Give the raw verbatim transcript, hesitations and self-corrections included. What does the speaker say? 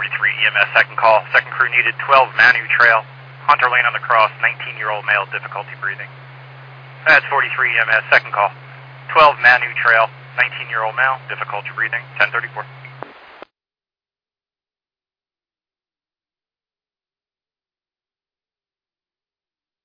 forty-three E M S, second call. Second crew needed, twelve Manu Trail. Hunter Lane on the cross, nineteen-year-old male, difficulty breathing. That's forty-three E M S, second call. twelve Manu Trail, nineteen-year-old male, difficulty breathing, ten thirty-four.